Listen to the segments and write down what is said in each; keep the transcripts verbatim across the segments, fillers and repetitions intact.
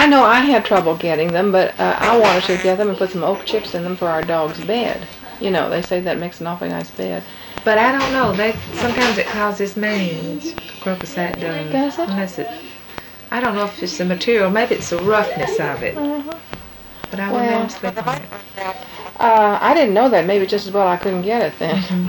I know I had trouble getting them, but uh, I wanted to get them and put some oak chips in them for our dog's bed. You know, they say that makes an awfully nice bed. But I don't know. They sometimes it causes mange. Crocosite does. Does it? Unless it, I don't know if it's the material. Maybe it's the roughness of it. Uh-huh. But I wouldn't Well, well, sleep on it. Uh, I didn't know that. Maybe just as well I couldn't get it then. Mm-hmm.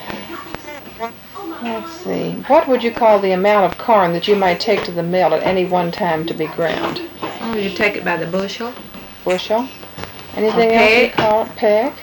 Let's see. What would you call the amount of corn that you might take to the mill at any one time to be ground? Oh, you take it by the bushel? Bushel? Anything Or else you peg. call it? Peg?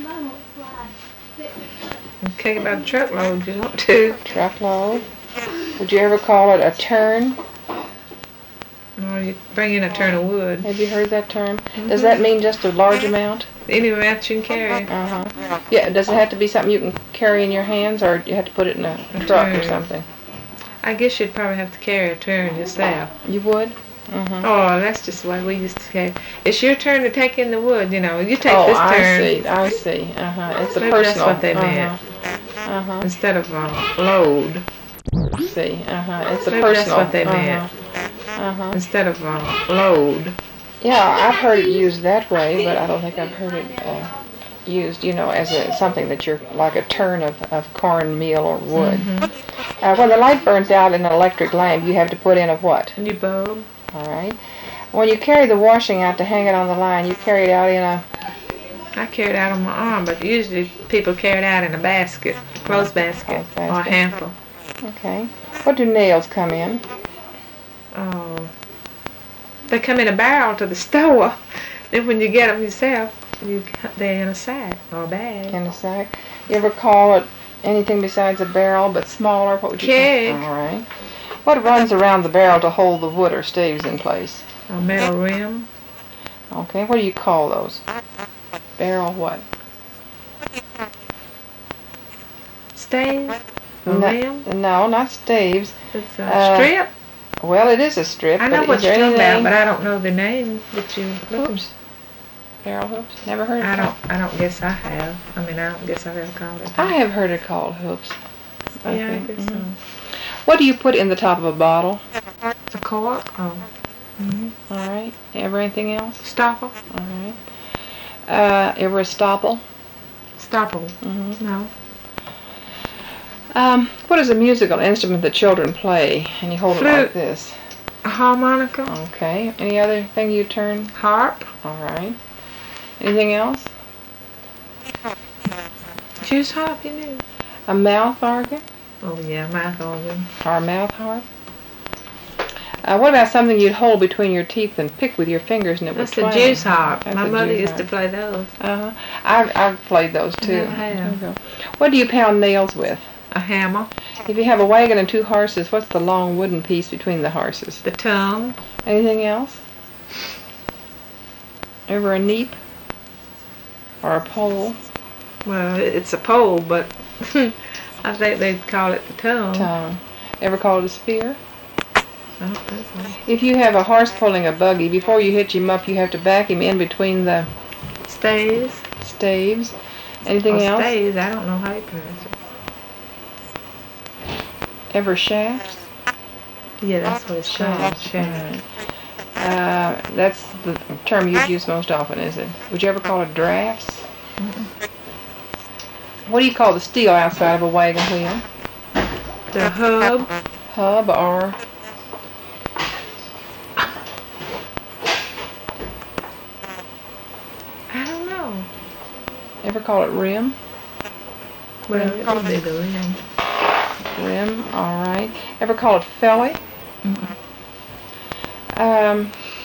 You take it by the truckload if you want to. Truckload? Would you ever call it a turn? Or you bring in a turn of wood. Have you heard that term? Mm-hmm. Does that mean just a large amount? Any amount you can carry. Uh-huh. Yeah, does it have to be something you can carry in your hands, or do you have to put it in a, a truck or turn. something? I guess you'd probably have to carry a turn yourself. You would? Mm-hmm. Oh, that's just the way we used to carry. It's your turn to take in the wood, you know. You take oh, this I turn. see. I see. Uh-huh. It's a Maybe personal. that's what they uh-huh. meant. Uh-huh. Instead of uh, load. See. Uh-huh. It's a Maybe personal. that's what they uh-huh. meant. Uh-huh. Instead of uh, load. Yeah, I've heard it used that way, but I don't think I've heard it uh, used, you know, as a, something that you're like a turn of, of corn meal or wood. Mm-hmm. Uh, when the light burns out in an electric lamp, you have to put in a what? A new bulb. All right. When you carry the washing out to hang it on the line, you carry it out in a... I carry it out on my arm, but usually people carry it out in a basket, clothes basket, Clothes basket. or a hamper. Okay. What do nails come in? Oh, they come in a barrel to the store. Then when you get them yourself, you they're in a sack or a bag. In a sack. You ever call it anything besides a barrel, but smaller? What would you Keg. call it? All right. What runs around the barrel to hold the wood or staves in place? A metal rim. Okay. What do you call those? Barrel what? Stave. A no, rim. No, not staves. It's a Uh, strip. Well, it is a strip. I know but what is you're there talking about, anything- but I don't know the name that you look. Hoops. Barrel hoops? Never heard of I it. don't. I don't guess I have. I mean, I don't guess I've ever called it. I have heard it called hoops. Yeah, I Okay, guess mhm. so. What do you put in the top of a bottle? It's a cork. Oh. Mm-hmm. All right. Ever anything else? Stopper. All right. Uh, ever a stopple? Stopper. Mm-hmm. No. Um, what is a musical instrument that children play? And you hold it Flute. like this. A harmonica. Okay. Any other thing you turn? Harp. All right. Anything else? Juice harp, you knew. A mouth organ Oh yeah, mouth organ. or a mouth harp? Uh, what about something you'd hold between your teeth and pick with your fingers and it That's would the twang? juice harp. That's My a mother juice used harp. to play those. Uh-huh. I've, I've played those too. Yeah, I have. There you go. What do you pound nails with? A hammer. If you have a wagon and two horses, what's the long wooden piece between the horses? The tongue. Anything else? Ever a neep? Or a pole? Well, it's a pole, but I think they'd call it the tongue. Tongue. Ever call it a spear? I don't think so. If you have a horse pulling a buggy, before you hitch him up, you have to back him in between the Stays. staves. Anything Or else? stays. I don't know how you pronounce it. Ever shafts? Yeah, that's what it's called. Shaft. Alright. Uh, that's the term you'd use most often, is it? Would you ever call it drafts? Mm-mm. What do you call the steel outside of a wagon wheel? The hub. Hub or... I don't know. Ever call it rim? Well, it would be the rim. Rim, alright. Ever call it felly? Mm-mm. Um,